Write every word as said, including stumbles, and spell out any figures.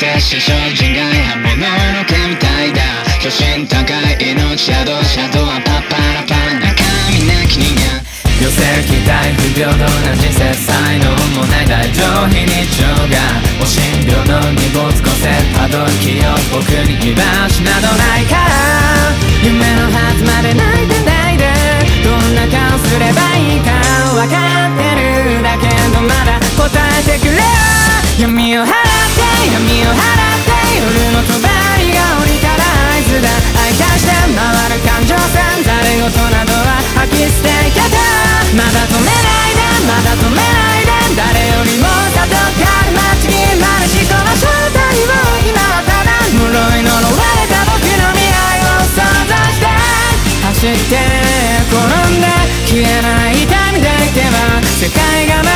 接し精進外刃物の煙たいだ巨神高い命宿シャドウはパッパラパン中身なき人間寄せ期待不平等な人生才能もない大乗非日常がお診療の荷物個性たどる気を僕に居場所などないから夢のはずまで泣いてないでどんな顔すればいいか分かってるだけどまだ答えてくれ闇を払って闇を払って夜の帳が降りたら合図だ愛化して回る感情線誰事などは吐き捨ていけたまだ止めないでまだ止めないで誰よりも里がある街にまる人の正体を今はただ呪い呪われた僕の未来を想像して走って転んで消えない痛みでいけば世界が